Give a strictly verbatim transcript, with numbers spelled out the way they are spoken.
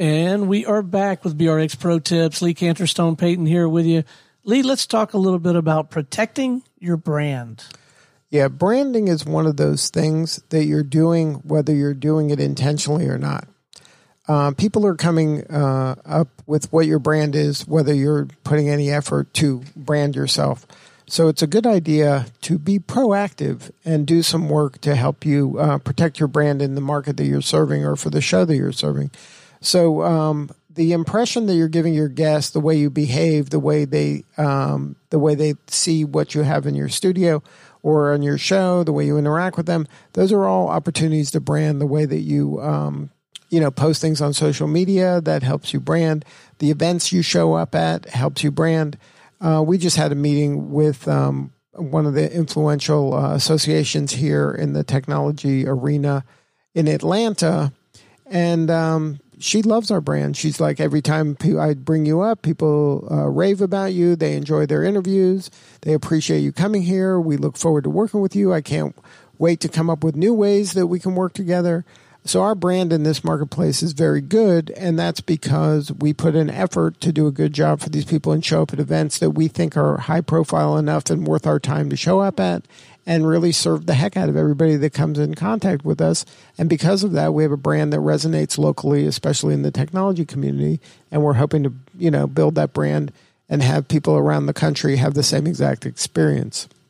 And we are back with B R X Pro Tips. Lee Canterstone Payton here with you. Lee, let's talk a little bit about protecting your brand. Yeah, branding is one of those things that you're doing whether you're doing it intentionally or not. Uh, people are coming uh, up with what your brand is, whether you're putting any effort to brand yourself. So it's a good idea to be proactive and do some work to help you uh, protect your brand in the market that you're serving or for the show that you're serving. So um, the impression that you're giving your guests, the way you behave, the way they um, the way they see what you have in your studio or on your show, the way you interact with them, those are all opportunities to brand. The way that you um, you know post things on social media, that helps you brand. The events you show up at helps you brand. Uh, we just had a meeting with um, one of the influential uh, associations here in the technology arena in Atlanta, and um, she loves our brand. She's like, every time I bring you up, people uh, rave about you. They enjoy their interviews. They appreciate you coming here. We look forward to working with you. I can't wait to come up with new ways that we can work together. So our brand in this marketplace is very good, and that's because we put an effort to do a good job for these people and show up at events that we think are high profile enough and worth our time to show up at, and really serve the heck out of everybody that comes in contact with us. And because of that, we have a brand that resonates locally, especially in the technology community, and we're hoping to, you know, build that brand and have people around the country have the same exact experience.